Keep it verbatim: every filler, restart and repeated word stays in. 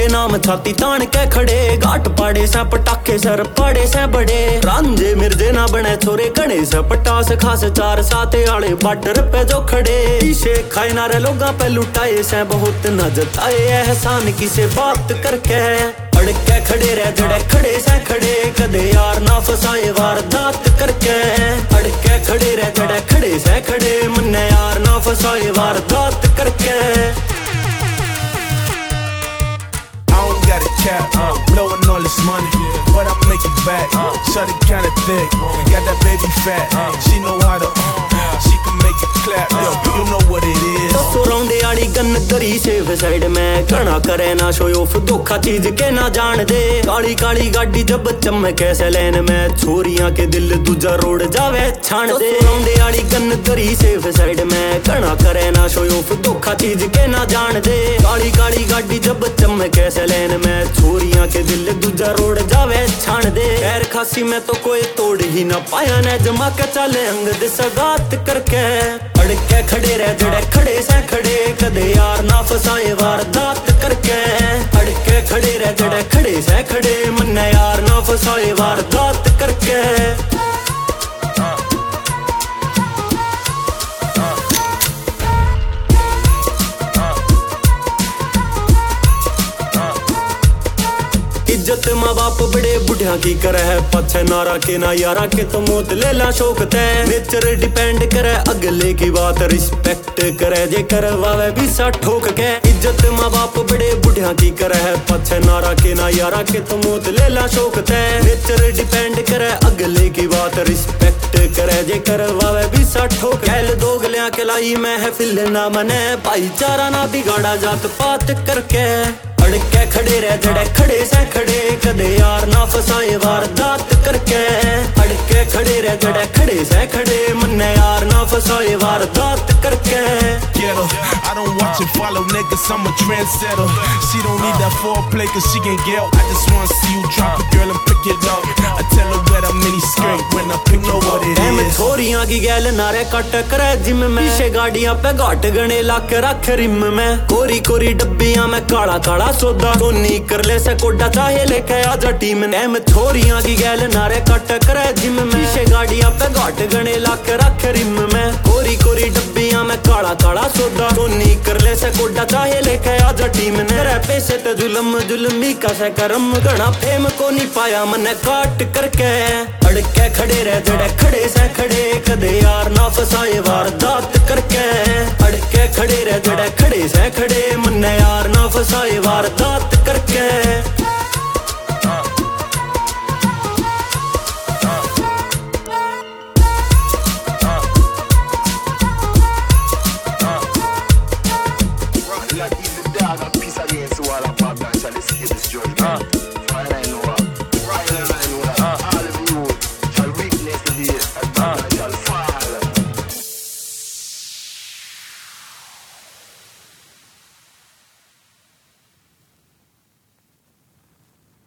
के नाम छाती तान के खड़े, घाट पाड़े से पटाखे सर पड़े से बड़े, रांझे मिर्जे ना बने छोरे गणे से पटास खास चार साते आले बॉर्डर पे जो खड़े, इसे खाए नारे लोगा पे लुटाए से बहुत न जताए एहसान किसे बात करके, अड़के खड़े रह जड़े खड़े से खड़े, कदे यार ना फसाए वारदात करके, अड़के खड़े रह जड़े खड़े से खड़े, मन्ने यार ना फसाए वारदात करके। Got a cap, uh, blowing all this money, uh, but I make it back. Uh, Shut it kinda thick, uh, got that baby fat. Uh, she know how to, uh, she can make it clap. Yo, you know what it is. तो रौंदे आड़ी gun करी safe side में, घना करे ना show off धोखा चीज के ना जान दे, काली काली गाड़ी जब चमके से लेन में, छोरियां के दिल दूजा रोड जावे छान दे। रौंदे आड़ी गन करी सेफ साइड में, घना करे ना शो ऑफ धोखा चीज के ना जान दे, काली काली गाड़ी जब चमके से लेन में, छोरियां के दिल दूजा रोड जावे छान दे। खैर खासी में तो कोई तोड़ ही ना पाया ने, जमा के चले अंग दे सगात करके, अड़के खड़े रह जड़े खड़े से खड़े, कदे यार ना फसाए वारदात करके, अड़के खड़े रह जड़े खड़े से खड़े, मन्ने यार ना फसाए वारदात करके। इज्जत माँ बाप बड़े बुढ़िया की करे है, पछे नारा के ना यारा के तो मौत ले ला शौक तय, नेचर डिपेंड करे अगले की बात रिस्पेक्ट करे, जे करवावे भी सा ठोक के, इज्जत माँ बाप बड़े बुढ़िया की करे है, पछे नारा के ना यारा के तो मौत ले ला शौक तय, नेचर डिपेंड करे अगले की बात रिस्पेक्ट करे, जे करवावे भी सा ठोक। कहल दोगलियां के लाई महफिल ना मने, भाईचारा ना बिगाड़ा जात पात करके, अड़के खड़े रह जड़े खड़े से खड़े, कदे यार ना फसाए वारदात करके, अड़के खड़े रह जड़े खड़े से खड़े, मन्ने यार ना फसाए वारदात करके। Ghetto, I don't watch and follow niggas, I'm a trendsetter. She don't need that foreplay cause she can get. I just wanna see you drop it, girl, and pick it up. I tell her where that mini skirt when I pick know what it is. छोरियां की गैल नारे cut करे gym में, पीछे गाड़ियां पे घाट गणे लाख रख रिम में, कोरी कोरी डब्बियां में काला काला सौदा, सोनी कर ले से कोडा चाहे लेके आजा टीम ने, मैं छोरियां की गैल नारे कट करे जिम में, पीछे गाड़ियां पे घाट गणे लाख रख रिम में, कोरी कोरी डब्बियां में काला काला सौदा, सोनी कर ले से कोडा चाहे लेके आजा टीम ने, रे पैसे ते जुल्म जुल्मी का से करम, घना फेम को नहीं पाया मने काट करके, अड़के खड़े रह जड़े खड़े से खड़े, कदे यार ना फसाए वारदात करके, अड़के खड़े रह जड़े खड़े से खड़े, मन्ने यार ना फसाए वारदात